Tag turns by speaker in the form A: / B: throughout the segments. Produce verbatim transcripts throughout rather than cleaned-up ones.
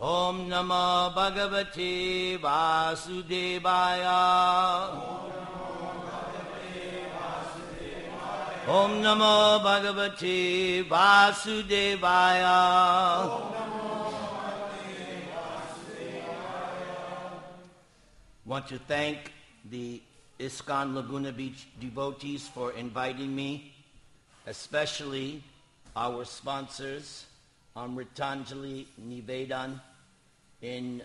A: Om Namo Bhagavate Vasudevaya. Om Namo Bhagavate Vasudevaya. Want to thank the ISKCON Laguna Beach devotees for inviting me, especially our sponsors, Amritanjali Nivedan, in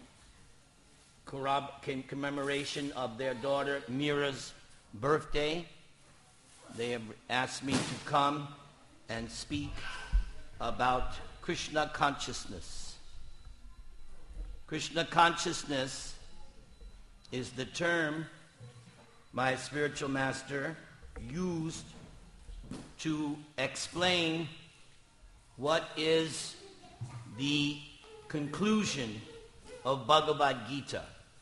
A: commemoration of their daughter Mira's birthday. They have asked me to come and speak about Krishna consciousness. Krishna consciousness is the term my spiritual master used to explain what is the conclusion of Bhagavad Gita.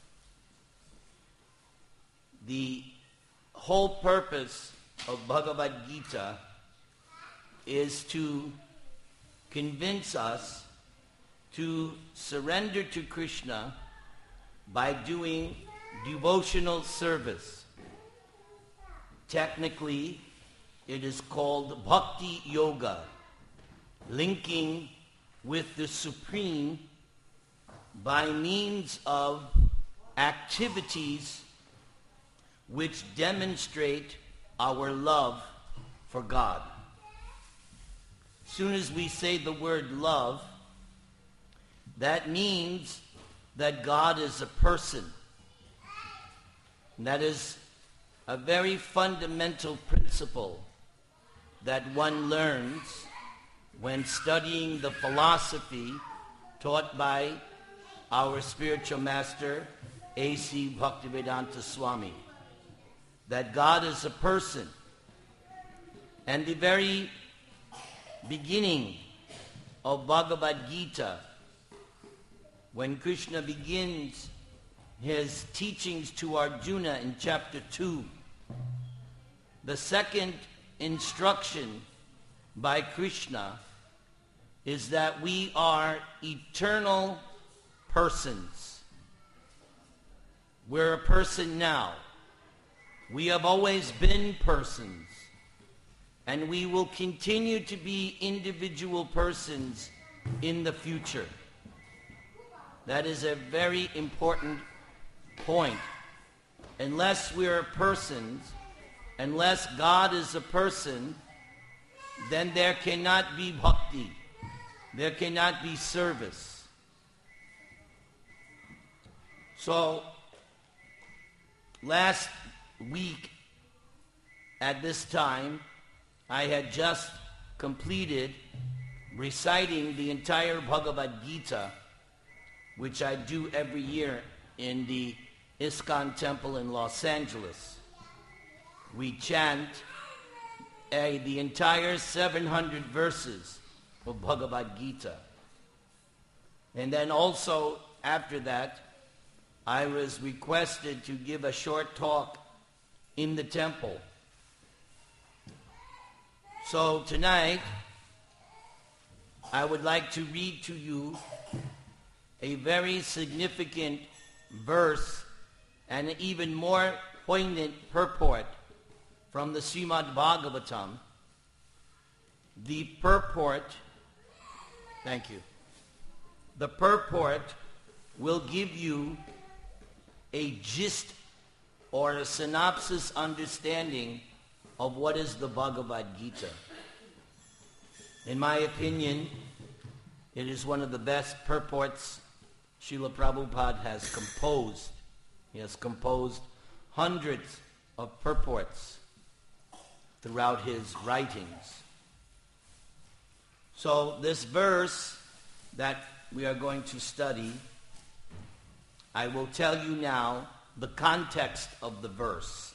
A: The whole purpose of Bhagavad Gita is to convince us to surrender to Krishna by doing devotional service. Technically, it is called Bhakti Yoga, linking with the Supreme by means of activities which demonstrate our love for God. As soon as we say the word love, that means that God is a person. And that is a very fundamental principle that one learns when studying the philosophy taught by our spiritual master, A C Bhaktivedanta Swami. That God is a person. And the very beginning of Bhagavad Gita, when Krishna begins his teachings to Arjuna in chapter two, the second instruction by Krishna is that we are eternal persons. We're a person now. We have always been persons, and we will continue to be individual persons in the future. That is a very important point. Unless we're persons, unless God is a person, then there cannot be bhakti. There cannot be service. So, last week at this time, I had just completed reciting the entire Bhagavad Gita, which I do every year in the ISKCON temple in Los Angeles. We chant uh, the entire seven hundred verses of Bhagavad Gita. And then also, after that, I was requested to give a short talk in the temple. So tonight, I would like to read to you a very significant verse and an even more poignant purport from the Srimad Bhagavatam. The purport, thank you. The purport will give you a gist or a synopsis understanding of what is the Bhagavad Gita. In my opinion, it is one of the best purports Srila Prabhupada has composed. He has composed hundreds of purports throughout his writings. So this verse that we are going to study, I will tell you now the context of the verse.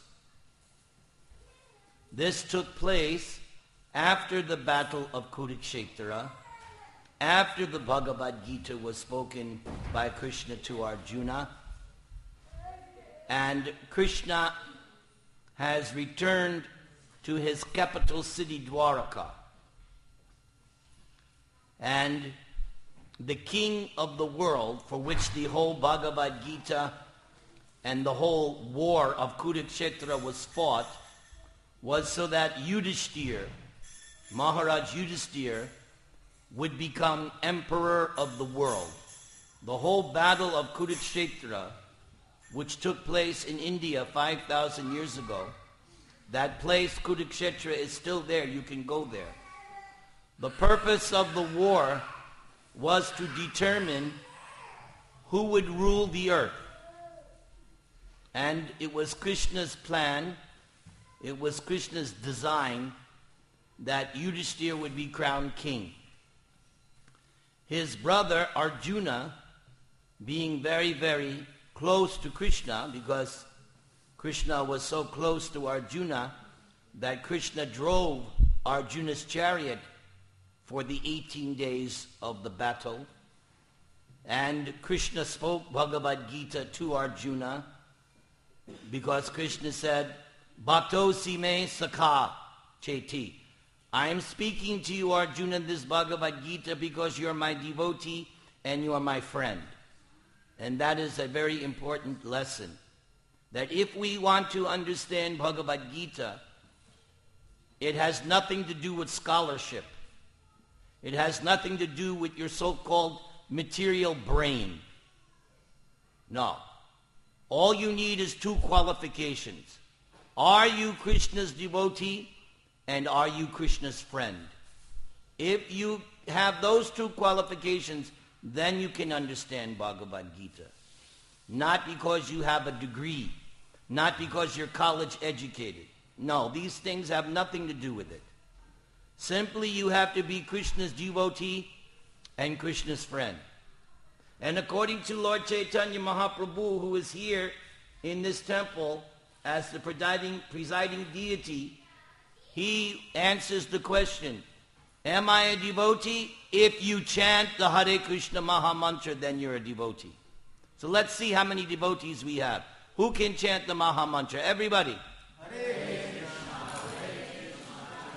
A: This took place after the Battle of Kurukshetra, after the Bhagavad Gita was spoken by Krishna to Arjuna, and Krishna has returned to his capital city Dwaraka. And the king of the world, for which the whole Bhagavad Gita and the whole war of Kurukshetra was fought, was so that Yudhishthir, Maharaj Yudhishthir, would become emperor of the world. The whole battle of Kurukshetra, which took place in India five thousand years ago, that place, Kurukshetra, is still there. You can go there. The purpose of the war was to determine who would rule the earth. And it was Krishna's plan, it was Krishna's design that Yudhishthira would be crowned king. His brother Arjuna, being very, very close to Krishna, because Krishna was so close to Arjuna that Krishna drove Arjuna's chariot for the eighteen days of the battle. And Krishna spoke Bhagavad Gita to Arjuna because Krishna said, Bhaktosi me sakha cheti. I am speaking to you, Arjuna, this Bhagavad Gita because you're my devotee and you are my friend. And that is a very important lesson. That if we want to understand Bhagavad Gita, it has nothing to do with scholarship. It has nothing to do with your so-called material brain. No. All you need is two qualifications. Are you Krishna's devotee and are you Krishna's friend? If you have those two qualifications, then you can understand Bhagavad Gita. Not because you have a degree, not because you're college educated. No, these things have nothing to do with it. Simply you have to be Krishna's devotee and Krishna's friend. And according to Lord Chaitanya Mahaprabhu, who is here in this temple as the presiding, presiding deity, he answers the question, am I a devotee? If you chant the Hare Krishna Maha Mantra, then you're a devotee. So let's see how many devotees we have. Who can chant the Maha Mantra? Everybody. Hare Krishna, Hare Krishna,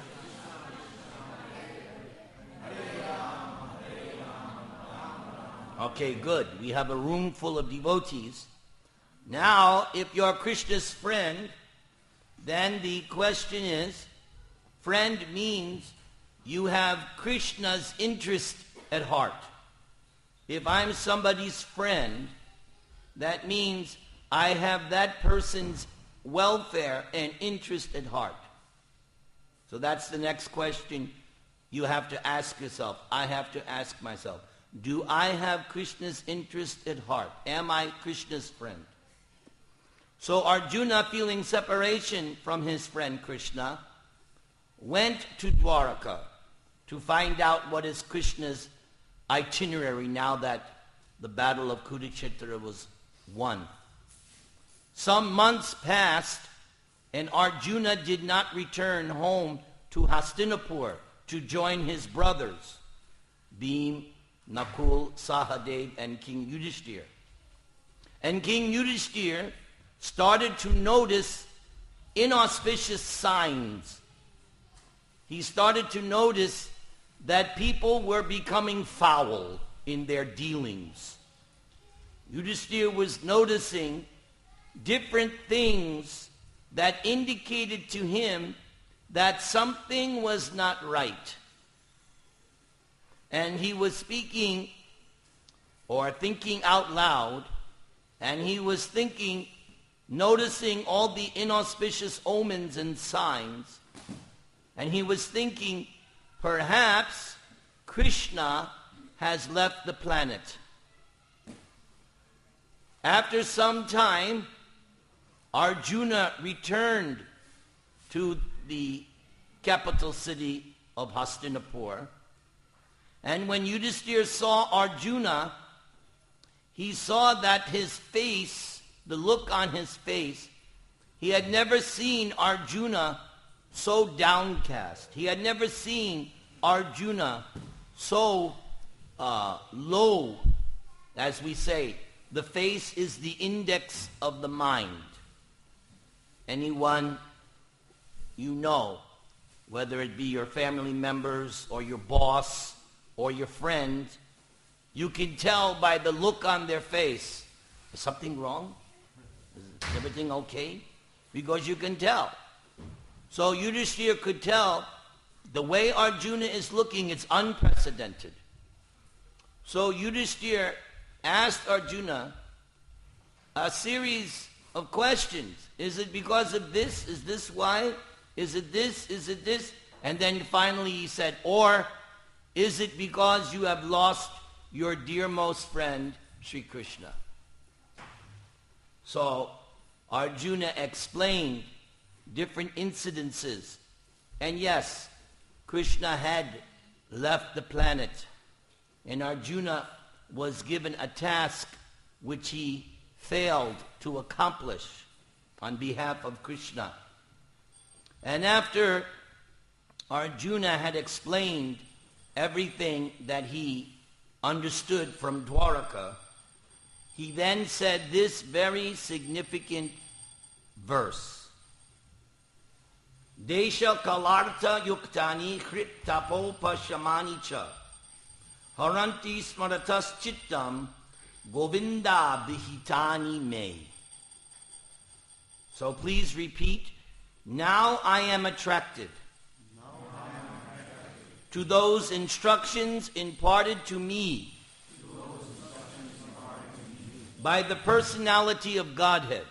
A: Hare Rama, Hare Rama. Okay, good. We have a room full of devotees. Now, if you're Krishna's friend, then the question is, friend means you have Krishna's interest at heart. If I'm somebody's friend, that means I have that person's welfare and interest at heart. So that's the next question you have to ask yourself. I have to ask myself, do I have Krishna's interest at heart? Am I Krishna's friend? So Arjuna, feeling separation from his friend Krishna, went to Dwaraka to find out what is Krishna's itinerary now that the battle of Kurukshetra was won. Some months passed and Arjuna did not return home to Hastinapur to join his brothers, Bhim, Nakul, Sahadev, and King Yudhishthir. And King Yudhishthir started to notice inauspicious signs. He started to notice that people were becoming foul in their dealings. Yudhishthir was noticing different things that indicated to him that something was not right. And he was speaking or thinking out loud, and he was thinking, noticing all the inauspicious omens and signs, and he was thinking, perhaps Krishna has left the planet. After some time, Arjuna returned to the capital city of Hastinapur. And when Yudhishthira saw Arjuna, he saw that his face, the look on his face, he had never seen Arjuna so downcast. He had never seen Arjuna so uh, low, as we say. The face is the index of the mind. Anyone you know, whether it be your family members or your boss or your friend, You can tell by the look on their face. Is something wrong? Is everything okay? Because you can tell. So Yudhishthira could tell the way Arjuna is looking, it's unprecedented. So Yudhishthira asked Arjuna a series of questions. Is it because of this? Is this why? Is it this? Is it this? And then finally he said, or is it because you have lost your dearmost friend, Sri Krishna? So Arjuna explained different incidences. And yes, Krishna had left the planet, and Arjuna was given a task which he failed to accomplish on behalf of Krishna. And after Arjuna had explained everything that he understood from Dwaraka, he then said this very significant verse. Desha kalartha yuktani krit tapo pashamani cha haranti smaratas chittam govinda bihitani me. So please repeat. Now I am attracted to those instructions imparted to me by the personality of Godhead,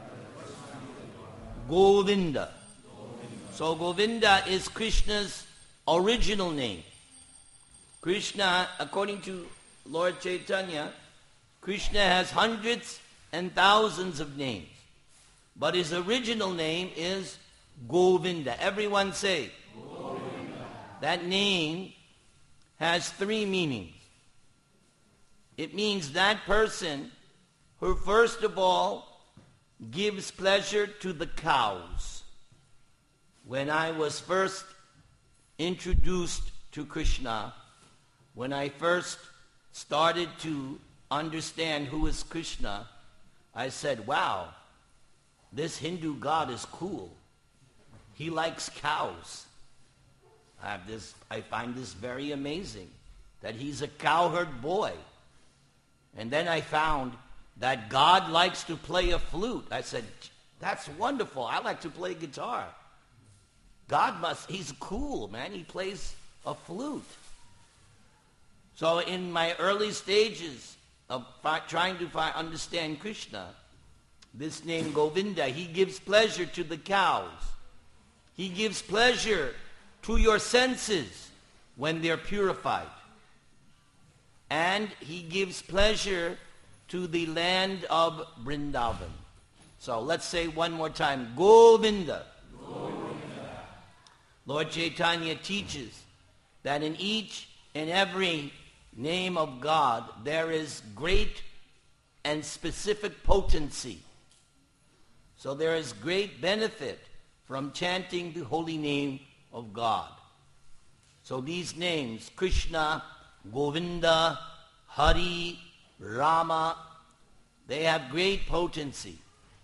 A: Govinda. So Govinda is Krishna's original name. Krishna, according to Lord Chaitanya, Krishna has hundreds and thousands of names. But his original name is Govinda. Everyone say, Govinda. That name has three meanings. It means that person who first of all gives pleasure to the cows. When I was first introduced to Krishna, when I first started to understand who is Krishna, I said, wow, this Hindu god is cool. He likes cows. I have this, I find this very amazing, that he's a cowherd boy. And then I found that God likes to play a flute. I said, that's wonderful. I like to play guitar. God must, he's cool, man. He plays a flute. So in my early stages of fi- trying to fi- understand Krishna, this name Govinda, he gives pleasure to the cows. He gives pleasure to your senses when they're purified. And he gives pleasure to the land of Vrindavan. So let's say one more time, Govinda. Govinda. Lord Chaitanya teaches that in each and every name of God there is great and specific potency. So there is great benefit from chanting the holy name of God. So these names, Krishna, Govinda, Hari, Rama, they have great potency.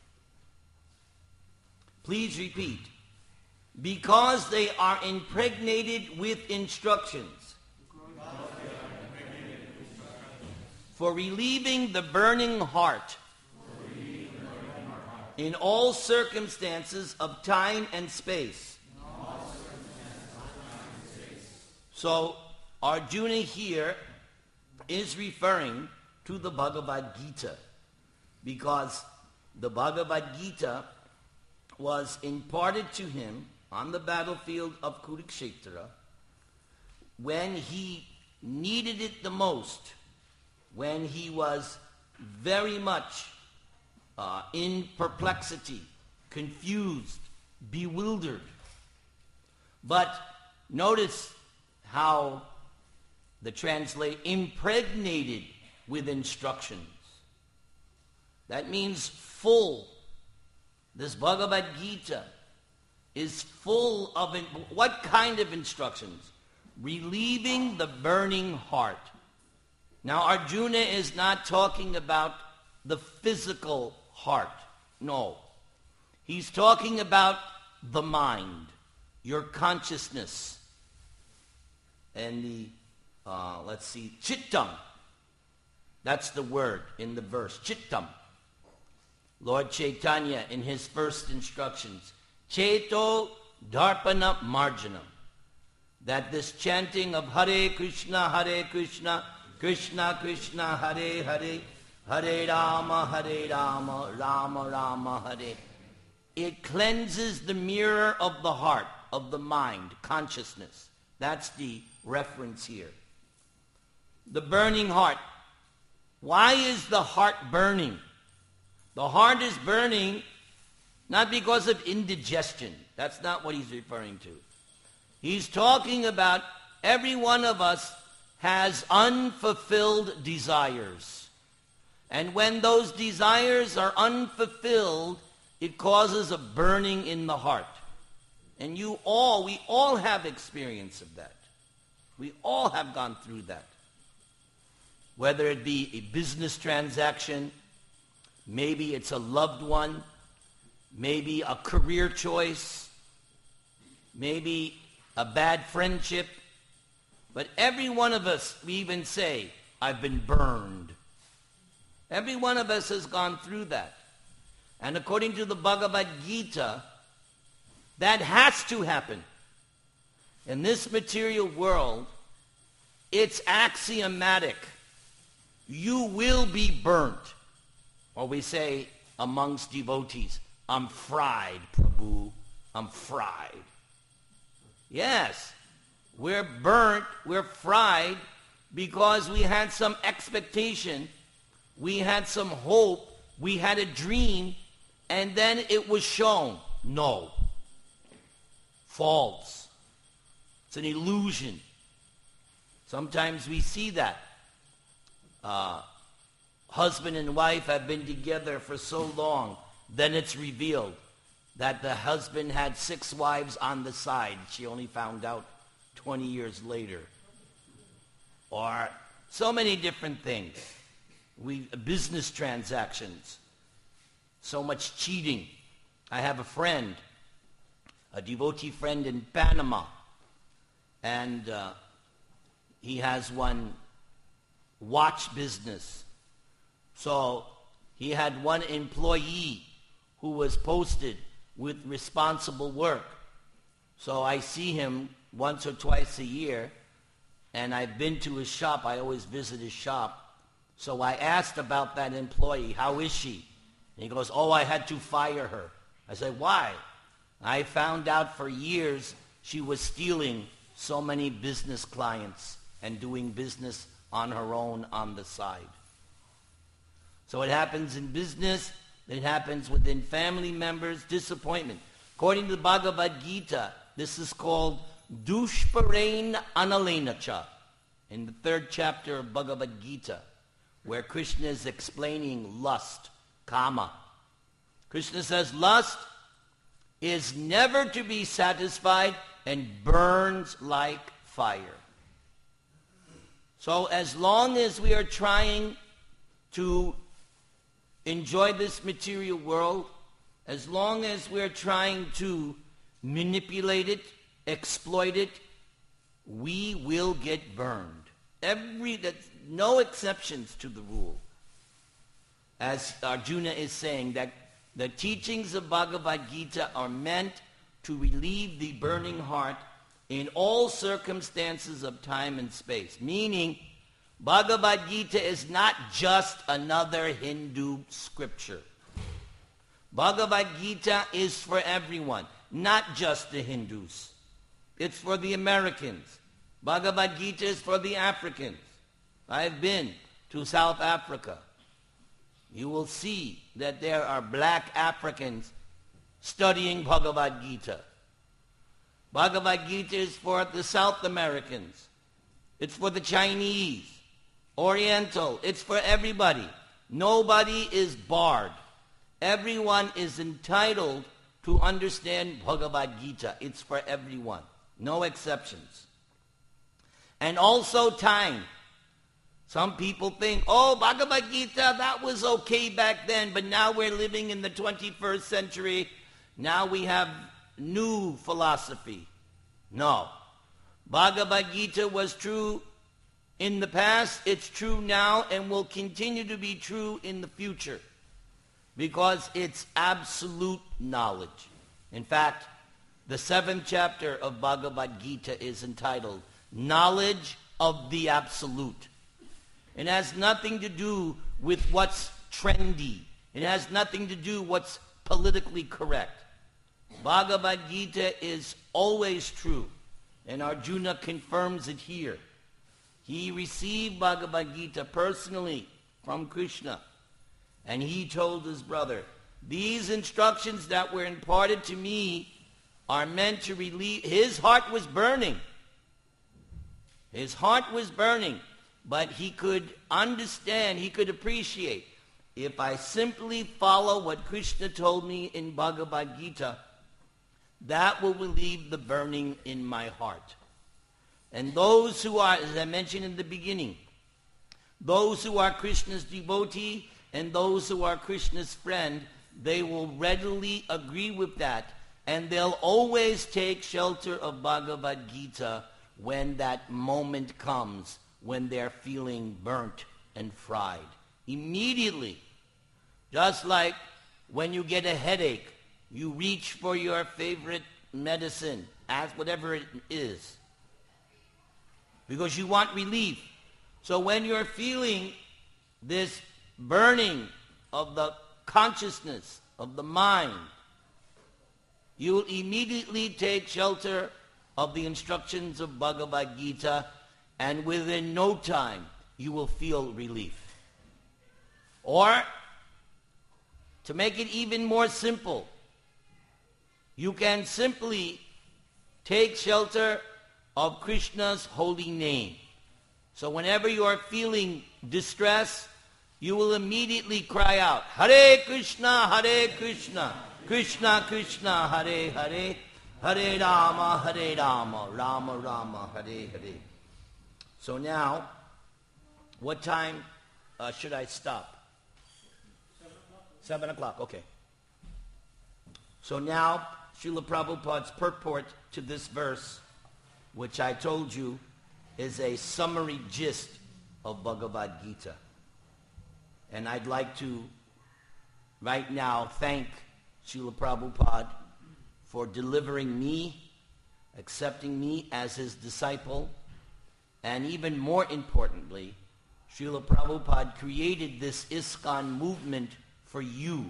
A: Please repeat. Because they are impregnated with instructions for relieving the burning heart in all circumstances of time and space. So Arjuna here is referring to the Bhagavad Gita, because the Bhagavad Gita was imparted to him on the battlefield of Kurukshetra when he needed it the most, when he was very much uh, in perplexity, confused, bewildered. But notice how the translate impregnated with instructions. That means full. This Bhagavad Gita is full of, in, what kind of instructions? Relieving the burning heart. Now Arjuna is not talking about the physical heart. No. He's talking about the mind, your consciousness. And the, uh, let's see, chittam. That's the word in the verse, chittam. Lord Chaitanya, in his first instructions, Cheto Darpana Marjanam, that this chanting of Hare Krishna, Hare Krishna, Krishna Krishna, Hare Hare, Hare Rama, Hare Rama, Rama Rama, Hare, it cleanses the mirror of the heart, of the mind, consciousness. That's the reference here. The burning heart. Why is the heart burning? The heart is burning not because of indigestion. That's not what he's referring to. He's talking about every one of us has unfulfilled desires. And when those desires are unfulfilled, it causes a burning in the heart. And you all, we all have experience of that. We all have gone through that. Whether it be a business transaction, maybe it's a loved one, maybe a career choice, maybe a bad friendship. But every one of us, we even say, I've been burned. Every one of us has gone through that. And according to the Bhagavad Gita, that has to happen. In this material world, it's axiomatic. You will be burnt. Or we say amongst devotees, I'm fried, Prabhu. I'm fried. Yes, we're burnt, we're fried because we had some expectation, we had some hope, we had a dream, and then it was shown. No. False. It's an illusion. Sometimes we see that. Uh, husband and wife have been together for so long, then it's revealed that the husband had six wives on the side. She only found out twenty years later. Or so many different things. We business transactions. So much cheating. I have a friend, a devotee friend in Panama, and uh, he has one watch business. So he had one employee who was posted with responsible work. So I see him once or twice a year, and I've been to his shop. I always visit his shop. So I asked about that employee, how is she? And he goes, oh, I had to fire her. I said, why? I found out for years she was stealing so many business clients and doing business on her own on the side. So it happens in business, it happens within family members, disappointment. According to the Bhagavad Gita, this is called Dushparain Analenacha, in the third chapter of Bhagavad Gita, where Krishna is explaining lust, kama. Krishna says lust is never to be satisfied and burns like fire. So as long as we are trying to enjoy this material world, as long as we're trying to manipulate it, exploit it, we will get burned. Every, that's no exceptions to the rule. As Arjuna is saying, that the teachings of Bhagavad Gita are meant to relieve the burning heart in all circumstances of time and space. Meaning, Bhagavad Gita is not just another Hindu scripture. Bhagavad Gita is for everyone, not just the Hindus. It's for the Americans. Bhagavad Gita is for the Africans. I've been to South Africa. You will see that there are black Africans studying Bhagavad Gita. Bhagavad Gita is for the South Americans. It's for the Chinese, Oriental. It's for everybody. Nobody is barred. Everyone is entitled to understand Bhagavad Gita. It's for everyone. No exceptions. And also time. Some people think, oh, Bhagavad Gita, that was okay back then, but now we're living in the twenty-first century. Now we have new philosophy. No. Bhagavad Gita was true in the past, it's true now, and will continue to be true in the future, because it's absolute knowledge. In fact, the seventh chapter of Bhagavad Gita is entitled Knowledge of the Absolute. It has nothing to do with what's trendy. It has nothing to do what's politically correct. Bhagavad Gita is always true, and Arjuna confirms it here. He received Bhagavad Gita personally from Krishna, and he told his brother, these instructions that were imparted to me are meant to relieve. His heart was burning. His heart was burning, but he could understand, he could appreciate, if I simply follow what Krishna told me in Bhagavad Gita, that will relieve the burning in my heart. And those who are, as I mentioned in the beginning, those who are Krishna's devotee and those who are Krishna's friend, they will readily agree with that, and they'll always take shelter of Bhagavad Gita when that moment comes, when they're feeling burnt and fried. Immediately, just like when you get a headache, you reach for your favorite medicine, as whatever it is, because you want relief. So when you're feeling this burning of the consciousness of the mind, you will immediately take shelter of the instructions of Bhagavad Gita, and within no time you will feel relief. Or, to make it even more simple, you can simply take shelter of Krishna's holy name. So whenever you are feeling distress, you will immediately cry out, Hare Krishna, Hare Krishna, Krishna Krishna, Hare Hare, Hare Rama, Hare Rama, Rama Rama, Hare Hare. So now, what time uh, should I stop? Seven o'clock. Seven o'clock, okay. So now, Srila Prabhupada's purport to this verse, which I told you is a summary gist of Bhagavad Gita. And I'd like to, right now, thank Srila Prabhupada for delivering me, accepting me as his disciple, and even more importantly, Srila Prabhupada created this ISKCON movement for you.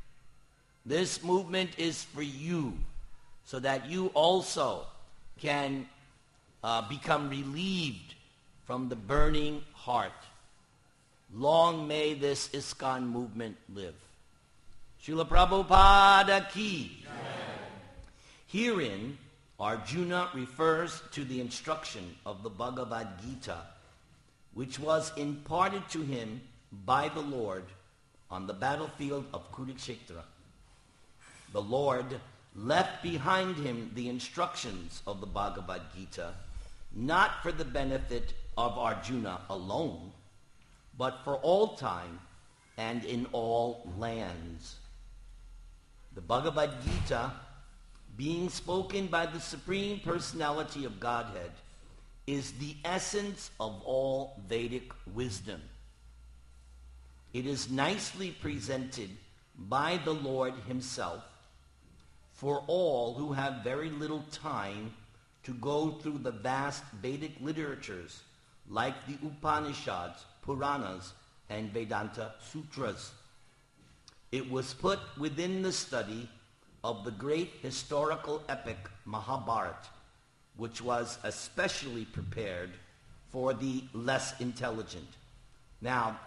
A: This movement is for you, so that you also can uh, become relieved from the burning heart. Long may this ISKCON movement live. Srila Prabhupada ki. Herein, Arjuna refers to the instruction of the Bhagavad Gita, which was imparted to him by the Lord on the battlefield of Kurukshetra. The Lord left behind him the instructions of the Bhagavad Gita, not for the benefit of Arjuna alone, but for all time and in all lands. The Bhagavad Gita, being spoken by the Supreme Personality of Godhead, is the essence of all Vedic wisdom. It is nicely presented by the Lord himself for all who have very little time to go through the vast Vedic literatures like the Upanishads, Puranas, and Vedanta Sutras. It was put within the study of the great historical epic Mahabharata, which was especially prepared for the less intelligent. Now,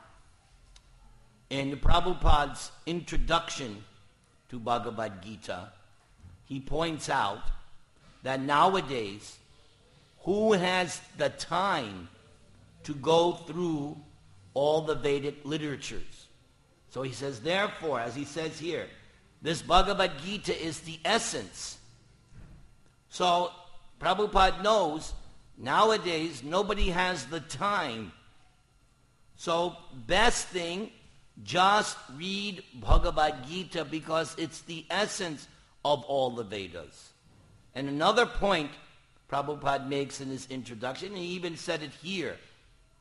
A: in Prabhupada's introduction to Bhagavad Gita, he points out that nowadays, who has the time to go through all the Vedic literatures? So he says, therefore, as he says here, this Bhagavad Gita is the essence. So Prabhupada knows nowadays nobody has the time. So best thing, just read Bhagavad Gita, because it's the essence of all the Vedas. And another point Prabhupada makes in his introduction, and he even said it here,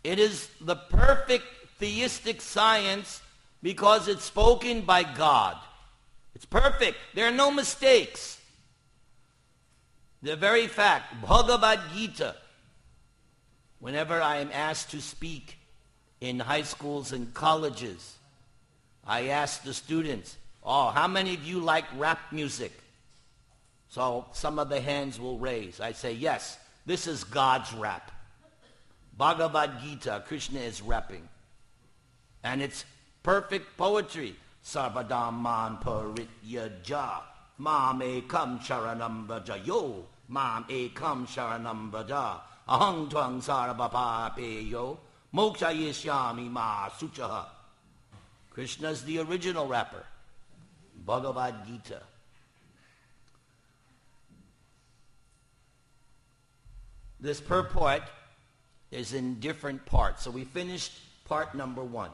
A: It is the perfect theistic science because it's spoken by God. It's perfect. There are no mistakes. The very fact, Bhagavad Gita, whenever I am asked to speak in high schools and colleges, I ask the students, oh, how many of you like rap music? So some of the hands will raise. I say, yes, this is God's rap. Bhagavad Gita, Krishna is rapping. And it's perfect poetry. Sarvadhaman parityaja, mam ekam sharanam braja. Yo, mam ekam sharanam braja. Ahang twang sarvapapeyo, moksha yishyami ma suchaha. Krishna's the original rapper. Bhagavad Gita. This purport is in different parts. So we finished part number one.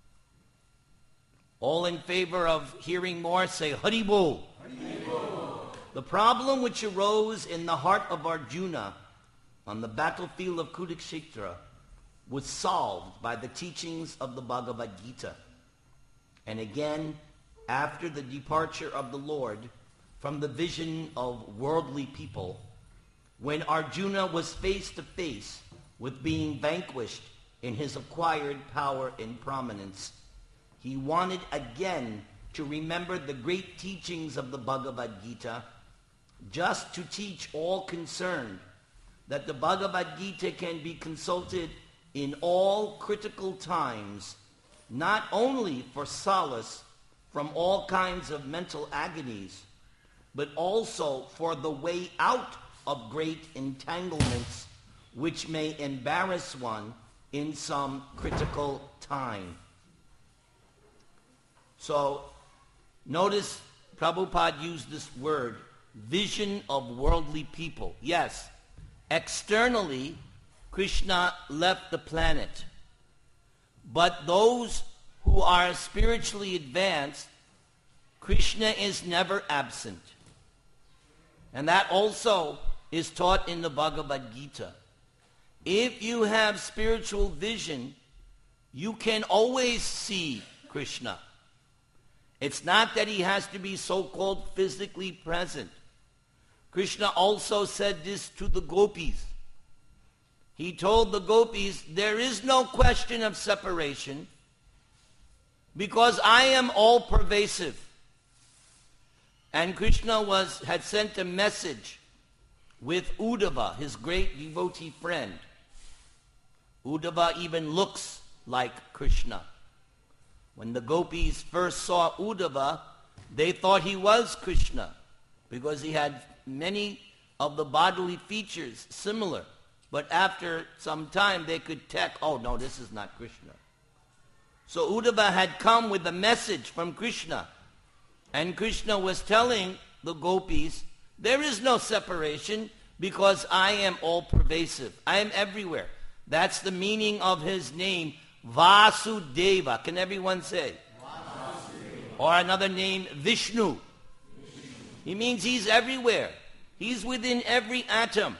A: All in favor of hearing more, say Hari Bol. The problem which arose in the heart of Arjuna on the battlefield of Kurukshetra was solved by the teachings of the Bhagavad Gita. And again, after the departure of the Lord from the vision of worldly people, when Arjuna was face to face with being vanquished in his acquired power and prominence, he wanted again to remember the great teachings of the Bhagavad Gita, just to teach all concerned that the Bhagavad Gita can be consulted in all critical times, not only for solace from all kinds of mental agonies, but also for the way out of great entanglements which may embarrass one in some critical time. So, notice Prabhupada used this word, vision of worldly people. Yes, externally, Krishna left the planet. But those who are spiritually advanced, Krishna is never absent. And that also is taught in the Bhagavad Gita. If you have spiritual vision, you can always see Krishna. It's not that he has to be so-called physically present. Krishna also said this to the gopis. He told the gopis, there is no question of separation because I am all-pervasive. And Krishna was had sent a message with Uddhava, his great devotee friend. Uddhava even looks like Krishna. When the gopis first saw Uddhava, they thought he was Krishna because he had many of the bodily features similar. But after some time, they could tell, oh no, this is not Krishna. So Uddhava had come with a message from Krishna. And Krishna was telling the gopis, there is no separation because I am all-pervasive. I am everywhere. That's the meaning of his name, Vasudeva. Can everyone say? Vasudeva. Or another name, Vishnu. Vishnu. He means he's everywhere. He's within every atom.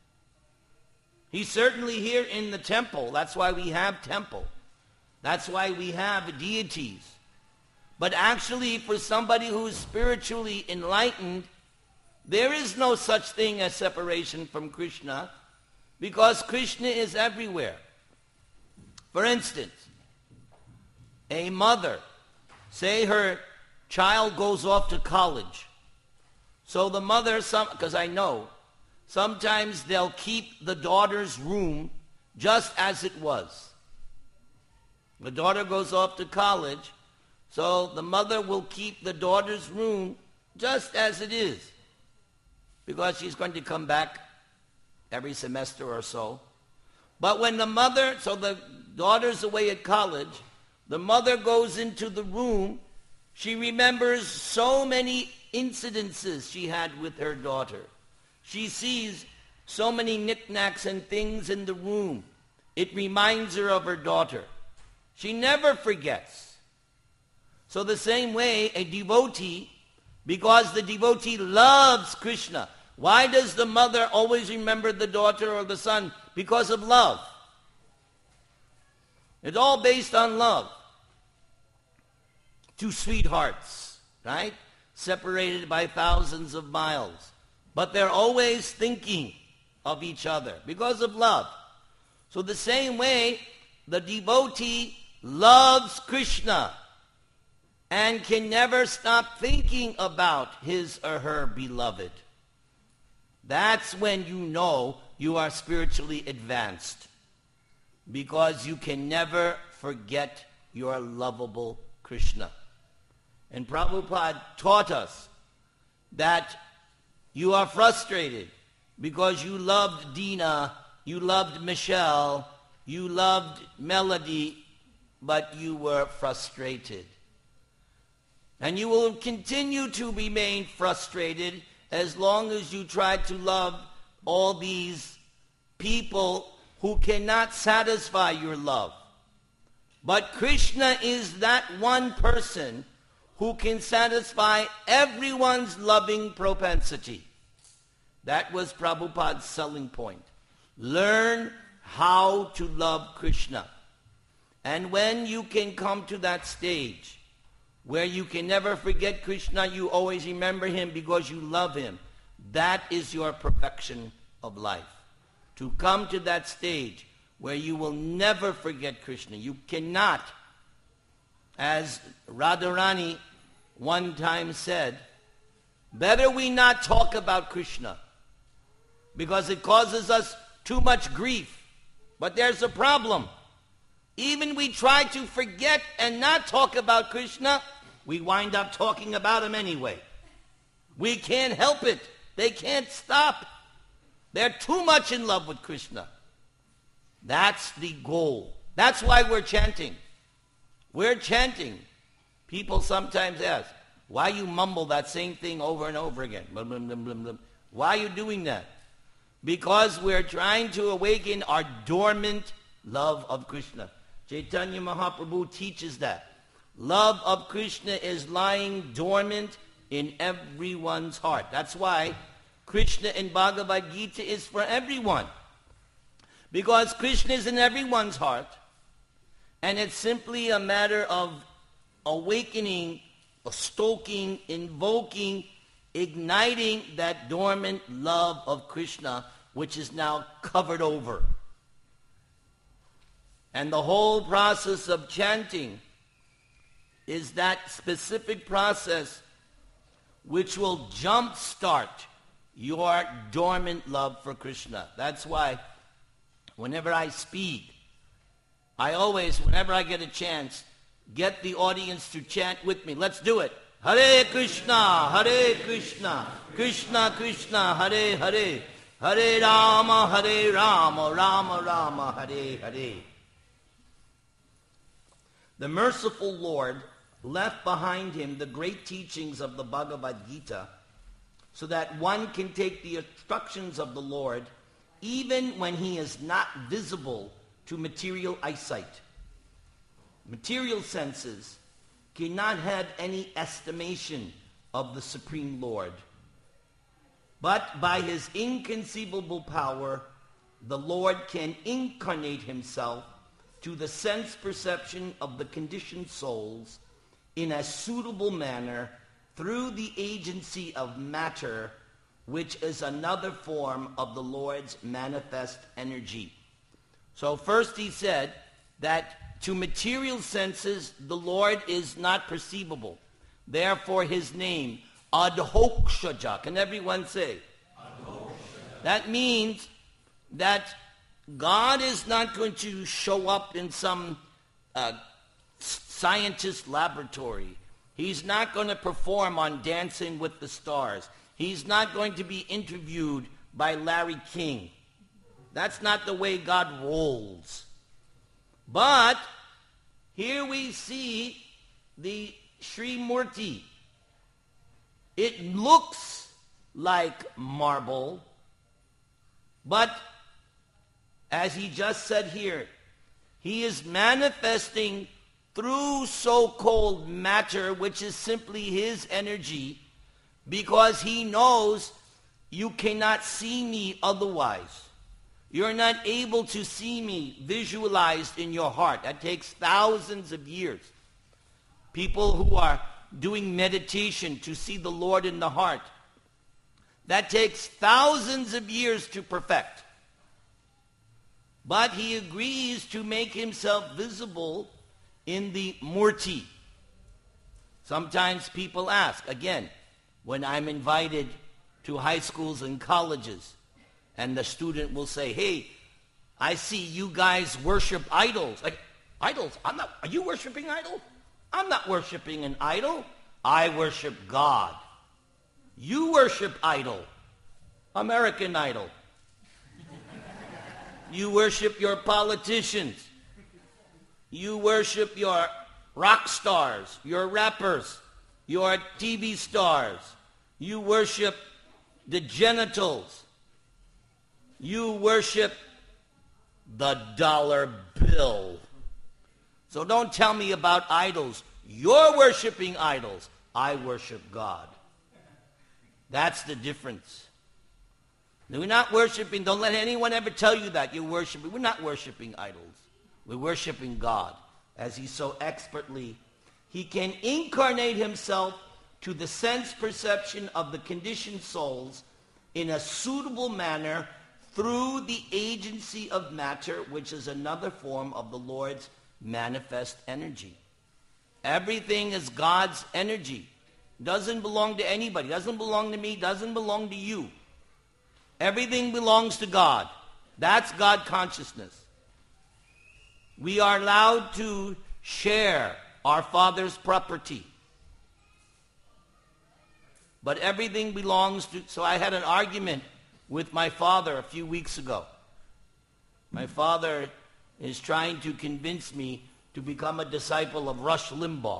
A: He's certainly here in the temple. That's why we have temple. That's why we have deities. But actually, for somebody who is spiritually enlightened, there is no such thing as separation from Krishna because Krishna is everywhere. For instance, a mother, say her child goes off to college. So the mother, some because I know, sometimes they'll keep the daughter's room just as it was. The daughter goes off to college, so the mother will keep the daughter's room just as it is, because she's going to come back every semester or so. But when the mother, so the daughter's away at college, the mother goes into the room, she remembers so many incidences she had with her daughter. She sees so many knickknacks and things in the room. It reminds her of her daughter. She never forgets. So the same way, a devotee, because the devotee loves Krishna. Why does the mother always remember the daughter or the son? Because of love. It's all based on love. Two sweethearts, right? Separated by thousands of miles. But they're always thinking of each other because of love. So the same way, the devotee loves Krishna and can never stop thinking about his or her beloved. That's when you know you are spiritually advanced, because you can never forget your lovable Krishna. And Prabhupada taught us that you are frustrated because you loved Dina, you loved Michelle, you loved Melody, but you were frustrated. And you will continue to remain frustrated as long as you try to love all these people who cannot satisfy your love. But Krishna is that one person who can satisfy everyone's loving propensity. That was Prabhupada's selling point. Learn how to love Krishna. And when you can come to that stage where you can never forget Krishna, you always remember him because you love him, that is your perfection of life. To come to that stage where you will never forget Krishna. You cannot, as Radharani one time said, better we not talk about Krishna because it causes us too much grief. But there's a problem. Even we try to forget and not talk about Krishna, we wind up talking about him anyway. We can't help it. They can't stop. They're too much in love with Krishna. That's the goal. That's why we're chanting. We're chanting. People sometimes ask, why you mumble that same thing over and over again? Blah, blah, blah, blah, blah. Why are you doing that? Because we're trying to awaken our dormant love of Krishna. Chaitanya Mahaprabhu teaches that. Love of Krishna is lying dormant in everyone's heart. That's why Krishna in Bhagavad Gita is for everyone. Because Krishna is in everyone's heart. And it's simply a matter of awakening, stoking, invoking, igniting that dormant love of Krishna, which is now covered over. And the whole process of chanting is that specific process which will jumpstart your dormant love for Krishna. That's why whenever I speak, I always, whenever I get a chance, get the audience to chant with me. Let's do it. Hare Krishna, Hare Krishna, Krishna Krishna, Hare Hare, Hare Rama, Hare Rama, Rama Rama, Hare Hare. The merciful Lord left behind him the great teachings of the Bhagavad Gita so that one can take the instructions of the Lord even when he is not visible to material eyesight. Material senses cannot have any estimation of the Supreme Lord. But by his inconceivable power, the Lord can incarnate himself to the sense perception of the conditioned souls in a suitable manner through the agency of matter, which is another form of the Lord's manifest energy. So first he said that to material senses the Lord is not perceivable. Therefore his name, Adhokshaja. Can everyone say? Adhokshaja. That means that God is not going to show up in some uh, scientist laboratory. He's not going to perform on Dancing with the Stars. He's not going to be interviewed by Larry King. That's not the way God rolls. But here we see the Sri Murti. It looks like marble, but as he just said here, he is manifesting through so-called matter, which is simply his energy, because he knows you cannot see me otherwise. You're not able to see me visualized in your heart. That takes thousands of years. People who are doing meditation to see the Lord in the heart, that takes thousands of years to perfect. But he agrees to make himself visible in the murti. Sometimes people ask, again, when I'm invited to high schools and colleges, and the student will say, hey, I see you guys worship idols. Like, idols? I'm not, are you worshiping idols? I'm not worshiping an idol. I worship God. You worship idol. American Idol. You worship your politicians. You worship your rock stars, your rappers, your T V stars. You worship the genitals. You worship the dollar bill. So don't tell me about idols. You're worshiping idols. I worship God. That's the difference. We're not worshiping, don't let anyone ever tell you that you're worshiping. We're not worshiping idols. We're worshiping God, as he so expertly, he can incarnate himself to the sense perception of the conditioned souls in a suitable manner through the agency of matter, which is another form of the Lord's manifest energy. Everything is God's energy. Doesn't belong to anybody. Doesn't belong to me. Doesn't belong to you. Everything belongs to God. That's God consciousness. We are allowed to share our Father's property. But everything belongs to... So I had an argument with my father a few weeks ago. My father is trying to convince me to become a disciple of Rush Limbaugh.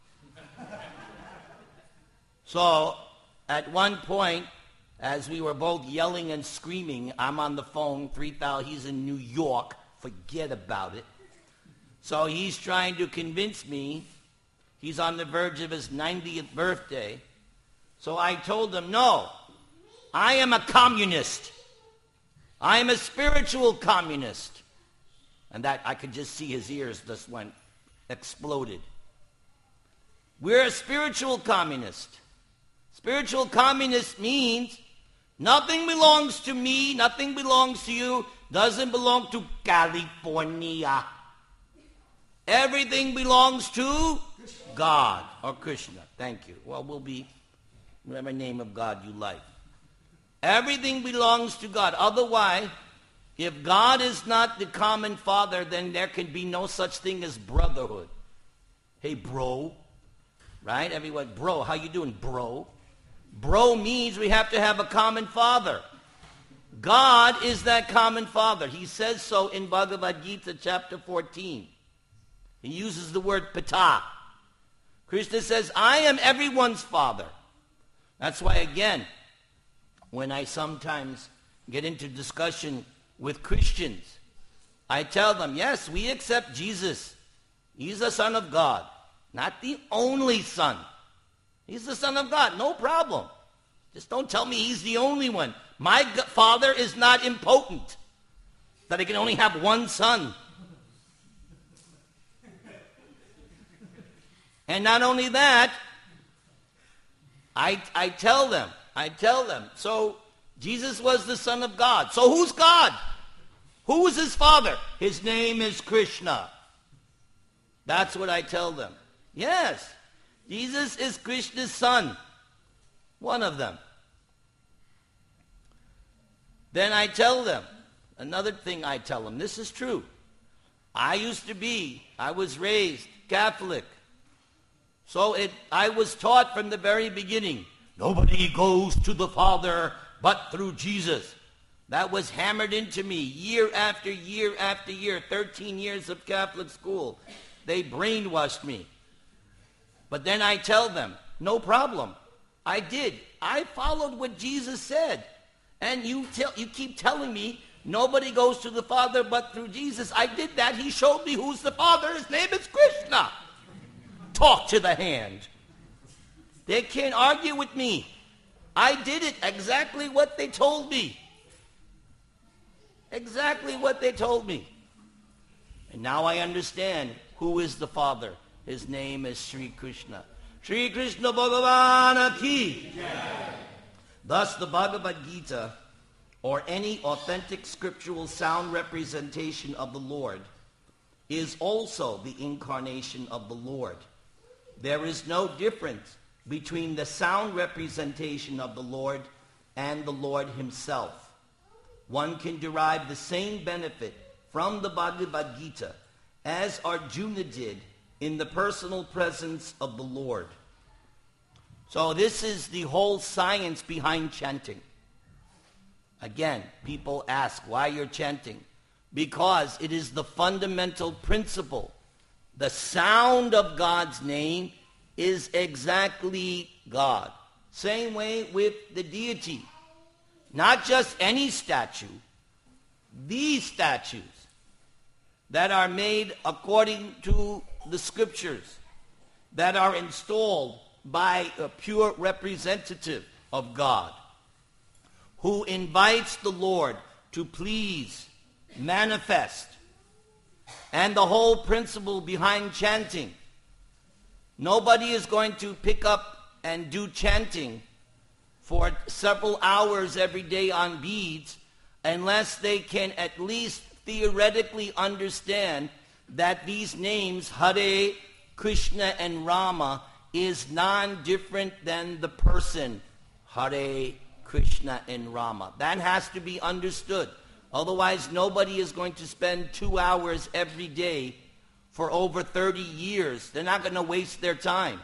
A: So at one point, as we were both yelling and screaming, I'm on the phone, three thousand, he's in New York, forget about it. So he's trying to convince me, he's on the verge of his ninetieth birthday. So I told him, no, I am a communist. I am a spiritual communist. And that, I could just see his ears just went, exploded. We're a spiritual communist. Spiritual communist means nothing belongs to me, nothing belongs to you, doesn't belong to California. Everything belongs to God or Krishna. Thank you. Well, we'll be whatever name of God you like. Everything belongs to God. Otherwise, if God is not the common father, then there can be no such thing as brotherhood. Hey, bro. Right? Everyone, bro, how you doing, bro? Bro means we have to have a common father. God is that common father. He says so in Bhagavad Gita chapter fourteen. He uses the word pita. Krishna says, I am everyone's father. That's why, again, when I sometimes get into discussion with Christians, I tell them, yes, we accept Jesus. He's the Son of God. Not the only Son. He's the Son of God. No problem. Just don't tell me he's the only one. My Father is not impotent, that he can only have one son. And not only that, I, I tell them, I tell them, so Jesus was the Son of God. So who's God? Who is his father? His name is Krishna. That's what I tell them. Yes, Jesus is Krishna's son. One of them. Then I tell them, another thing I tell them, this is true. I used to be, I was raised Catholic. So it, I was taught from the very beginning, nobody goes to the Father but through Jesus. That was hammered into me year after year after year, thirteen years of Catholic school. They brainwashed me. But then I tell them, no problem. I did. I followed what Jesus said. And you, tell, you keep telling me nobody goes to the Father but through Jesus. I did that. He showed me who's the Father. His name is Krishna. Talk to the hand. They can't argue with me. I did it exactly what they told me. Exactly what they told me. And now I understand who is the Father. His name is Sri Krishna. Sri Krishna Bhagavan Ki. Thus the Bhagavad Gita, or any authentic scriptural sound representation of the Lord, is also the incarnation of the Lord. There is no difference between the sound representation of the Lord and the Lord himself. One can derive the same benefit from the Bhagavad Gita as Arjuna did in the personal presence of the Lord. So this is the whole science behind chanting. Again, people ask why you're chanting. Because it is the fundamental principle. The sound of God's name is exactly God. Same way with the deity. Not just any statue. These statues that are made according to the scriptures, that are installed by a pure representative of God, who invites the Lord to please manifest. And the whole principle behind chanting. Nobody is going to pick up and do chanting for several hours every day on beads unless they can at least theoretically understand that these names, Hare, Krishna, and Rama, is non-different than the person, Hare, Krishna, and Rama. That has to be understood. Otherwise, nobody is going to spend two hours every day for over thirty years. They're not going to waste their time.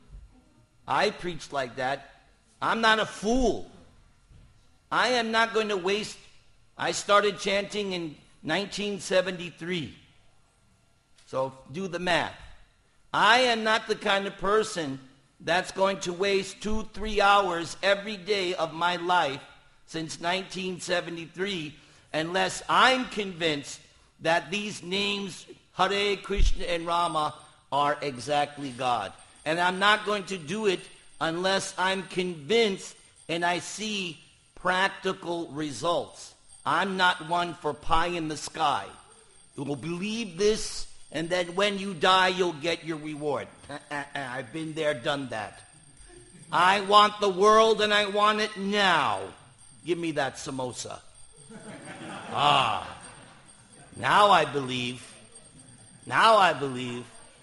A: I preach like that. I'm not a fool. I am not going to waste. I started chanting in nineteen seventy-three. So do the math. I am not the kind of person that's going to waste two, three hours every day of my life since nineteen seventy-three unless I'm convinced that these names, Hare, Krishna, and Rama, are exactly God. And I'm not going to do it unless I'm convinced and I see practical results. I'm not one for pie in the sky. You will believe this, and then when you die, you'll get your reward. I've been there, done that. I want the world, and I want it now. Give me that samosa. Ah, now I believe. Now I believe.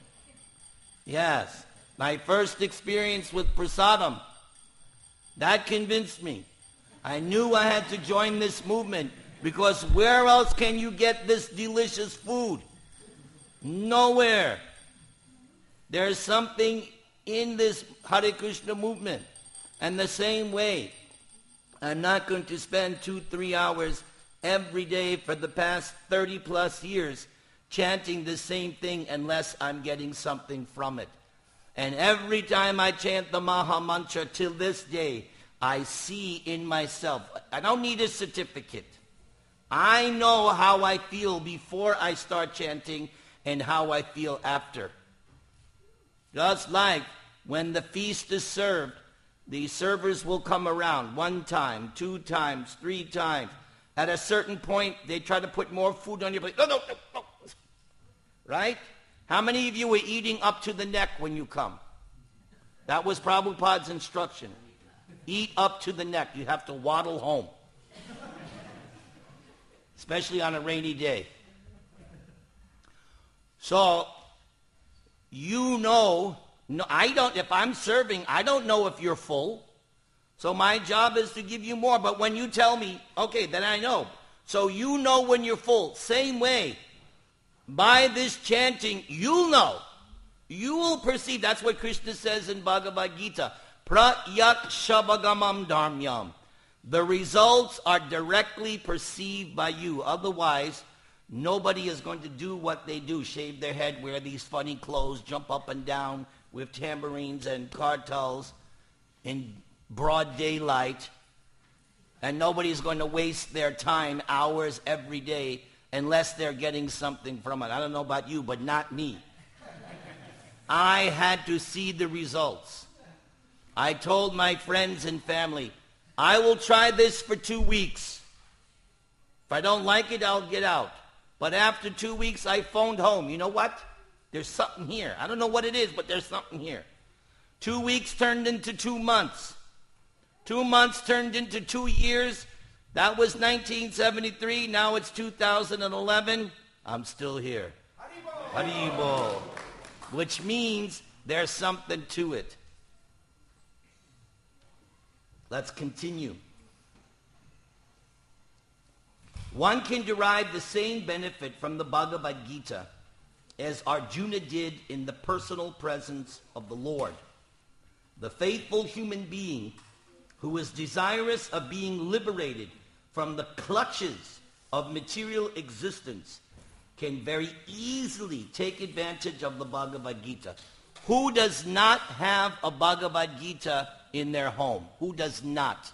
A: Yes, my first experience with prasadam, that convinced me. I knew I had to join this movement because where else can you get this delicious food? Nowhere. There's something in this Hare Krishna movement. And the same way, I'm not going to spend two, three hours every day for the past thirty plus years chanting the same thing unless I'm getting something from it. And every time I chant the Maha Mantra till this day, I see in myself, I don't need a certificate. I know how I feel before I start chanting and how I feel after. Just like when the feast is served, the servers will come around one time, two times, three times. At a certain point, they try to put more food on your plate. No, no, no, no. Right? How many of you were eating up to the neck when you come? That was Prabhupada's instruction. Eat up to the neck. You have to waddle home. Especially on a rainy day. So, you know, no, I don't, if I'm serving, I don't know if you're full. So my job is to give you more. But when you tell me, okay, then I know. So you know when you're full. Same way. By this chanting, you'll know. You will perceive. That's what Krishna says in Bhagavad Gita. Pratyak Shabhagamam Dharmyam. The results are directly perceived by you. Otherwise, nobody is going to do what they do. Shave their head, wear these funny clothes, jump up and down with tambourines and kartals in broad daylight. And nobody is going to waste their time, hours every day, unless they're getting something from it. I don't know about you, but not me. I had to see the results. I told my friends and family, I will try this for two weeks. If I don't like it, I'll get out. But after two weeks, I phoned home. You know what? There's something here. I don't know what it is, but there's something here. Two weeks turned into two months. Two months turned into two years. That was nineteen seventy-three. Now it's two thousand eleven. I'm still here. Haribol. Which means there's something to it. Let's continue. One can derive the same benefit from the Bhagavad Gita as Arjuna did in the personal presence of the Lord. The faithful human being who is desirous of being liberated from the clutches of material existence can very easily take advantage of the Bhagavad Gita. Who does not have a Bhagavad Gita in their home? Who does not?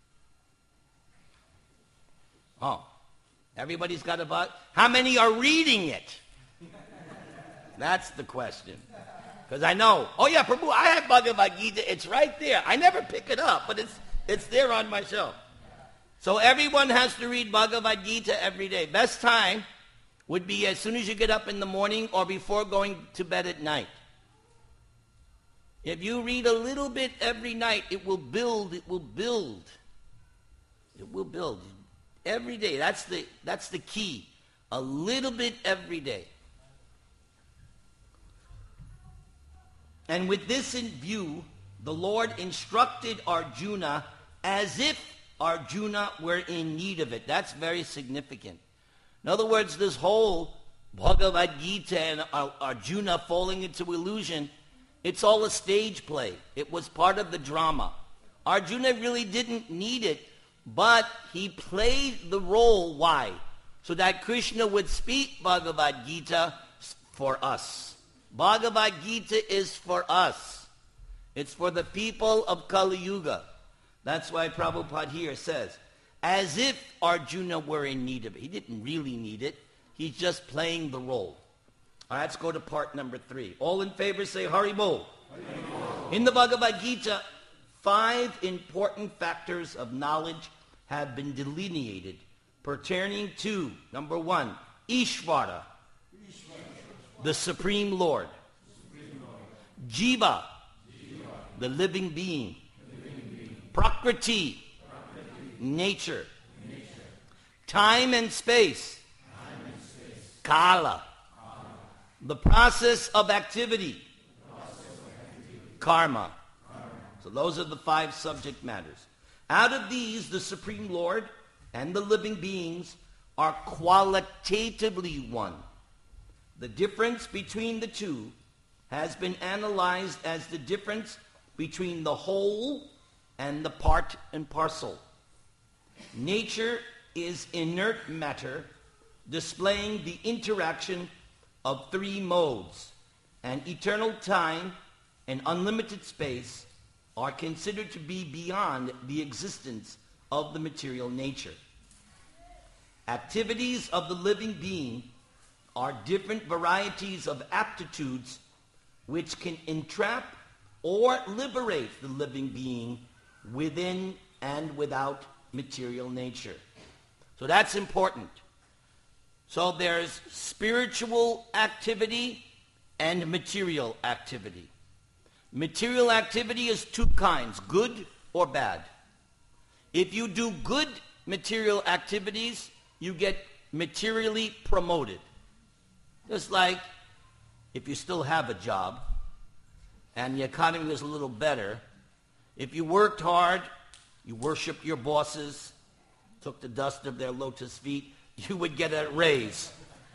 A: Oh, everybody's got a Bhagavad. How many are reading it? That's the question. Because I know, oh yeah, Prabhu, I have Bhagavad Gita. It's right there. I never pick it up, but it's it's there on my shelf. So everyone has to read Bhagavad Gita every day. Best time would be as soon as you get up in the morning or before going to bed at night. If you read a little bit every night, it will build, it will build. It will build. Every day. That's the, that's the key. A little bit every day. And with this in view, the Lord instructed Arjuna as if Arjuna were in need of it. That's very significant. In other words, this whole Bhagavad Gita and Arjuna falling into illusion, it's all a stage play. It was part of the drama. Arjuna really didn't need it, but he played the role. Why? So that Krishna would speak Bhagavad Gita for us. Bhagavad Gita is for us. It's for the people of Kali Yuga. That's why Prabhupada here says, as if Arjuna were in need of it. He didn't really need it. He's just playing the role. All right, let's go to part number three. All in favor say Haribol. Haribol. In the Bhagavad Gita, five important factors of knowledge have been delineated pertaining to, number one, Ishvara, the Supreme Lord. Supreme Lord. Jiva, Jiva, the living being. The living being. Prakriti, Prakriti. Nature. Nature. Time and space. Time and space. Kala. Kala. The process of activity. Process of activity. Karma. Karma. So those are the five subject matters. Out of these, the Supreme Lord and the living beings are qualitatively one. The difference between the two has been analyzed as the difference between the whole and the part and parcel. Nature is inert matter displaying the interaction of three modes, and eternal time and unlimited space are considered to be beyond the existence of the material nature. Activities of the living being are different varieties of aptitudes which can entrap or liberate the living being within and without material nature. So that's important. So there's spiritual activity and material activity. Material activity is two kinds, good or bad. If you do good material activities, you get materially promoted. Just like if you still have a job and the economy was a little better, if you worked hard, you worshiped your bosses, took the dust of their lotus feet, you would get a raise.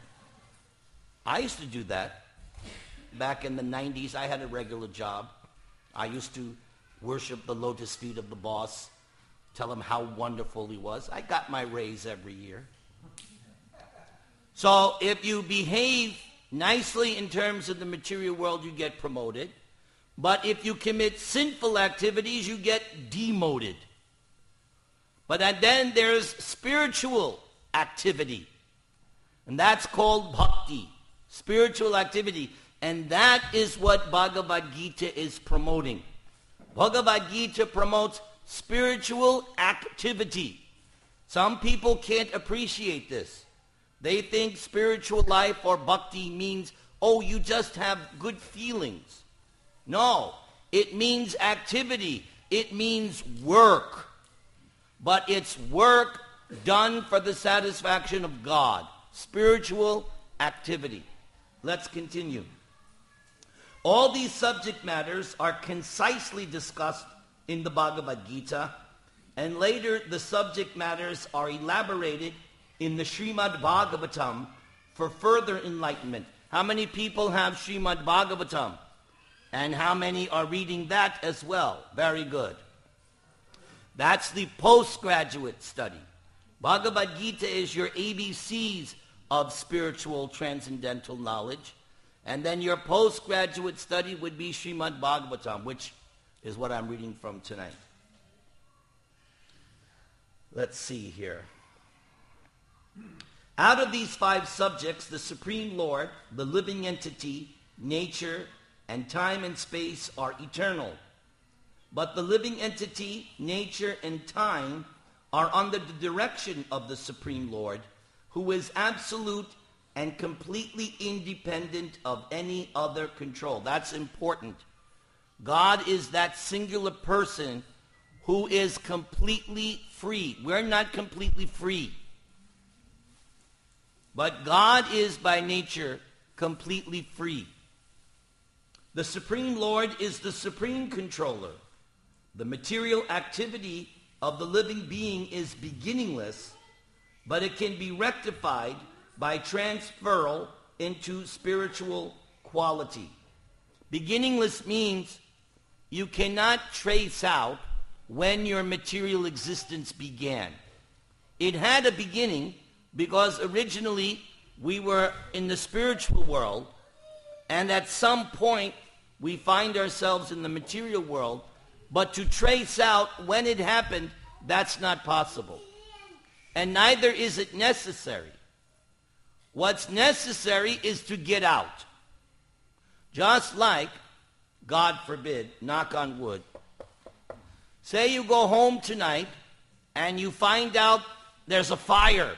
A: I used to do that. Back in the nineties, I had a regular job. I used to worship the lotus feet of the boss, tell him how wonderful he was. I got my raise every year. So if you behave nicely in terms of the material world, you get promoted. But if you commit sinful activities, you get demoted. But then there's spiritual activity. And that's called bhakti, spiritual activity. And that is what Bhagavad Gita is promoting. Bhagavad Gita promotes spiritual activity. Some people can't appreciate this. They think spiritual life or bhakti means, oh, you just have good feelings. No, it means activity. It means work. But it's work done for the satisfaction of God. Spiritual activity. Let's continue. All these subject matters are concisely discussed in the Bhagavad Gita, and later the subject matters are elaborated in the Srimad Bhagavatam for further enlightenment. How many people have Srimad Bhagavatam? And how many are reading that as well? Very good. That's the postgraduate study. Bhagavad Gita is your A B Cs of spiritual transcendental knowledge. And then your postgraduate study would be Srimad Bhagavatam, which is what I'm reading from tonight. Let's see here. Out of these five subjects, the Supreme Lord, the living entity, nature, and time and space are eternal. But the living entity, nature, and time are under the direction of the Supreme Lord, who is absolute and completely independent of any other control. That's important. God is that singular person who is completely free. We're not completely free. But God is by nature completely free. The Supreme Lord is the supreme controller. The material activity of the living being is beginningless, but it can be rectified by transferal into spiritual quality. Beginningless means you cannot trace out when your material existence began. It had a beginning because originally we were in the spiritual world, and at some point we find ourselves in the material world, but to trace out when it happened, that's not possible. And neither is it necessary. What's necessary is to get out. Just like, God forbid, knock on wood, say you go home tonight and you find out there's a fire.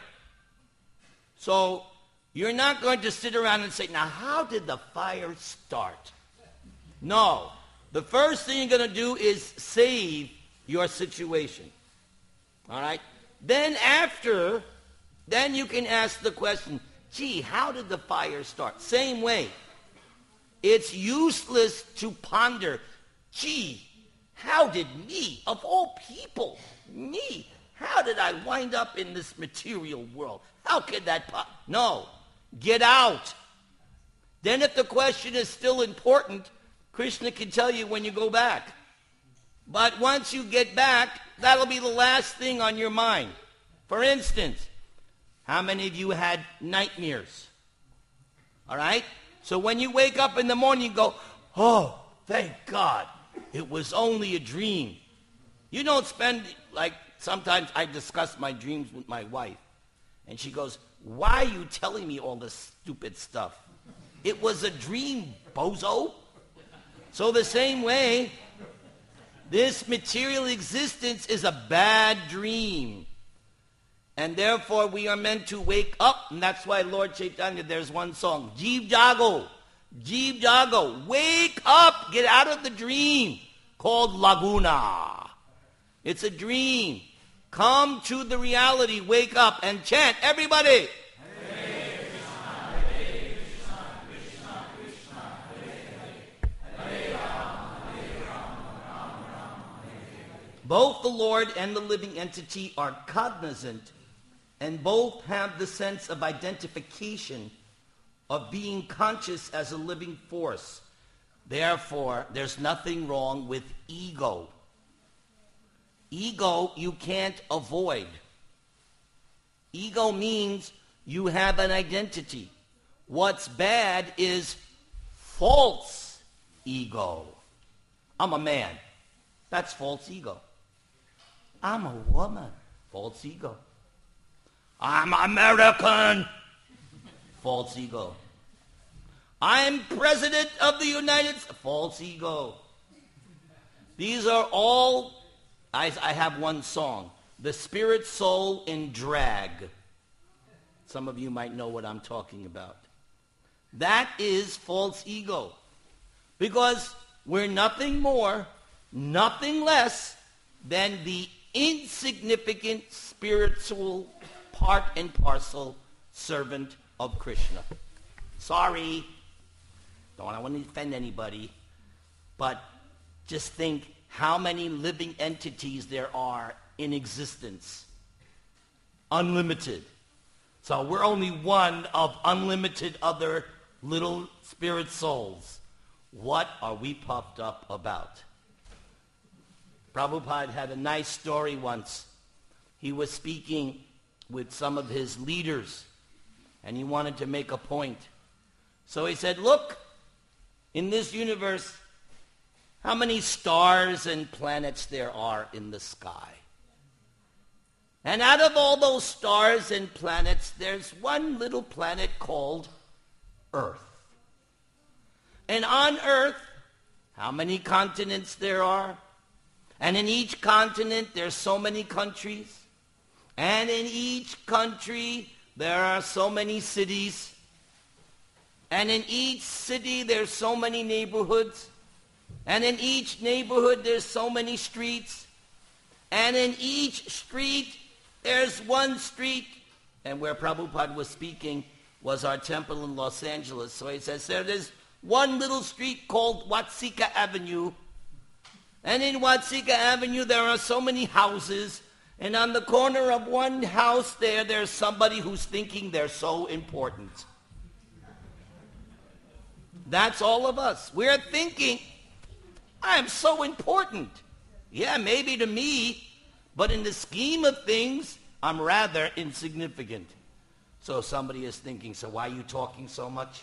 A: So you're not going to sit around and say, now how did the fire start? No. The first thing you're going to do is save your situation. All right? Then after, then you can ask the question, gee, how did the fire start? Same way. It's useless to ponder, gee, how did me, of all people, me, how did I wind up in this material world? How could that po-? No. Get out. Then if the question is still important, Krishna can tell you when you go back. But once you get back, that'll be the last thing on your mind. For instance, how many of you had nightmares? All right? So when you wake up in the morning, you go, oh, thank God, it was only a dream. You don't spend, like, sometimes I discuss my dreams with my wife, and she goes, why are you telling me all this stupid stuff? It was a dream, bozo. So the same way, this material existence is a bad dream. And therefore we are meant to wake up. And that's why Lord Chaitanya, there's one song, Jeev Jago, Jeev Jago, wake up, get out of the dream, called Laguna. It's a dream. Come to the reality, wake up and chant, everybody. Both the Lord and the living entity are cognizant, and both have the sense of identification of being conscious as a living force. Therefore, there's nothing wrong with ego. Ego you can't avoid. Ego means you have an identity. What's bad is false ego. I'm a man. That's false ego. I'm a woman. False ego. I'm American. False ego. I'm president of the United States. False ego. These are all, I, I have one song. the spirit soul in drag. Some of you might know what I'm talking about. That is false ego. Because we're nothing more, nothing less than the insignificant spiritual part and parcel servant of Krishna. Sorry, don't want to offend anybody, but just think how many living entities there are in existence. Unlimited. So we're only one of unlimited other little spirit souls. What are we puffed up about? Prabhupada had a nice story once. He was speaking with some of his leaders, and he wanted to make a point. So he said, look, in this universe, how many stars and planets there are in the sky? And out of all those stars and planets, there's one little planet called Earth. And on Earth, how many continents there are? And in each continent, there's so many countries. And in each country, there are so many cities. And in each city, there's so many neighborhoods. And in each neighborhood, there's so many streets. And in each street, there's one street. And where Prabhupada was speaking was our temple in Los Angeles. So he says, there, there's one little street called Watsika Avenue. And in Watsika Avenue, there are so many houses. And on the corner of one house there, there's somebody who's thinking they're so important. That's all of us. We're thinking, I'm so important. Yeah, maybe to me, but in the scheme of things, I'm rather insignificant. So somebody is thinking, so why are you talking so much?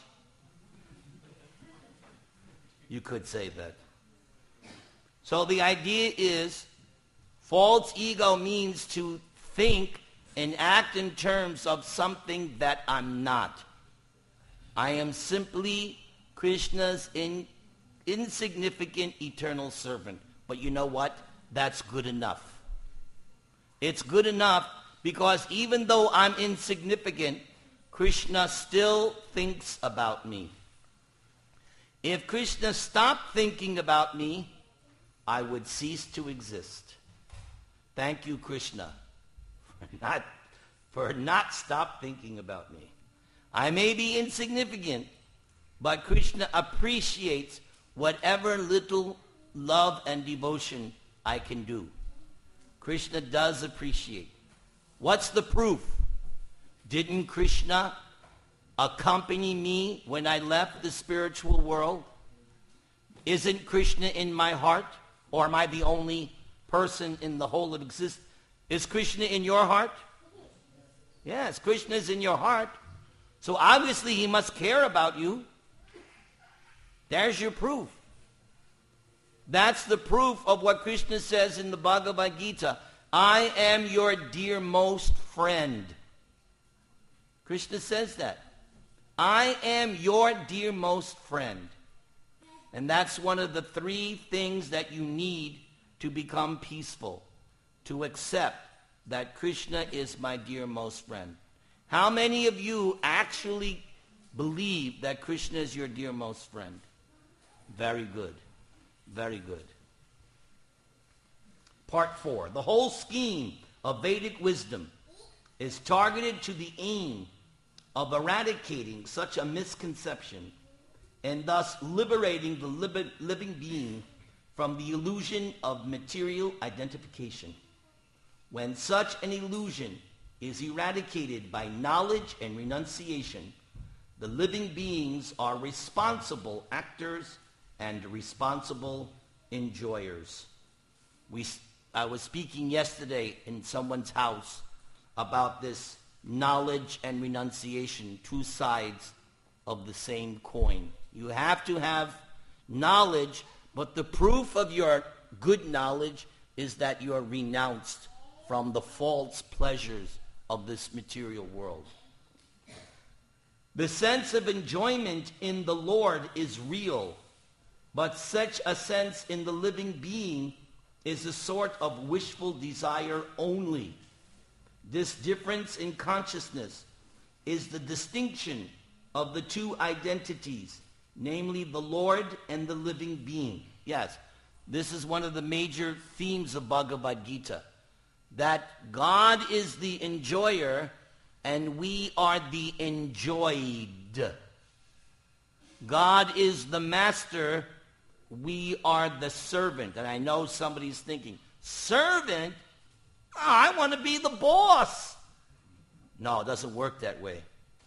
A: You could say that. So the idea is, false ego means to think and act in terms of something that I'm not. I am simply Krishna's in, insignificant eternal servant. But you know what? That's good enough. It's good enough because even though I'm insignificant, Krishna still thinks about me. If Krishna stopped thinking about me, I would cease to exist. Thank you, Krishna, for not, for not stop thinking about me. I may be insignificant, but Krishna appreciates whatever little love and devotion I can do. Krishna does appreciate. What's the proof? Didn't Krishna accompany me when I left the spiritual world? Isn't Krishna in my heart? Or am I the only person in the whole of existence? Is Krishna in your heart? Yes, Krishna is in your heart. So obviously he must care about you. There's your proof. That's the proof of what Krishna says in the Bhagavad Gita. I am your dearmost friend. Krishna says that. I am your dearmost friend. And that's one of the three things that you need to become peaceful. To accept that Krishna is my dearmost friend. How many of you actually believe that Krishna is your dearmost friend? Very good. Very good. Part four. The whole scheme of Vedic wisdom is targeted to the aim of eradicating such a misconception and thus liberating the li- living being from the illusion of material identification. When such an illusion is eradicated by knowledge and renunciation, the living beings are responsible actors and responsible enjoyers. We, I was speaking yesterday in someone's house about this knowledge and renunciation, two sides of the same coin. You have to have knowledge, but the proof of your good knowledge is that you are renounced from the false pleasures of this material world. The sense of enjoyment in the Lord is real, but such a sense in the living being is a sort of wishful desire only. This difference in consciousness is the distinction of the two identities, namely the Lord and the living being. Yes, this is one of the major themes of Bhagavad Gita, that God is the enjoyer and we are the enjoyed. God is the master, we are the servant. And I know somebody's thinking, servant? Oh, I want to be the boss. No, it doesn't work that way.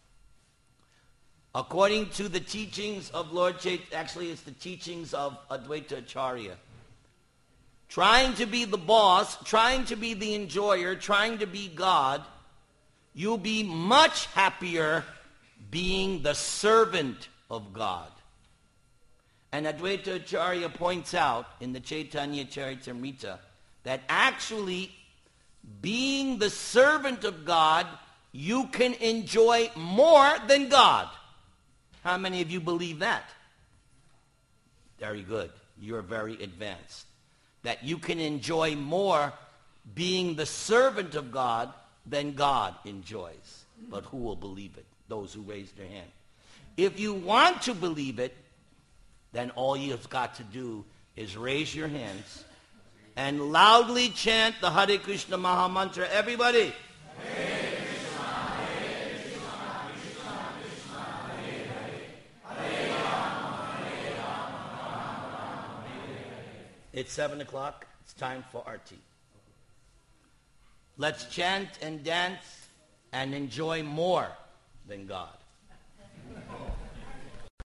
A: According to the teachings of Lord Chaitanya, actually it's the teachings of Advaita Acharya, trying to be the boss, trying to be the enjoyer, trying to be God, you'll be much happier being the servant of God. And Advaita Acharya points out in the Chaitanya Charitamrita that actually being the servant of God, you can enjoy more than God. How many of you believe that? Very good. You're very advanced. That you can enjoy more being the servant of God than God enjoys. But who will believe it? Those who raise their hand. If you want to believe it, then all you've got to do is raise your hands and loudly chant the Hare Krishna Maha Mantra. Everybody. Hare Krishna, Hare Krishna, Krishna Krishna, Hare Hare, Hare Rama, Hare Rama, Rama Rama, Hare Hare. It's seven o'clock. It's time for Arti. Let's chant and dance and enjoy more than God.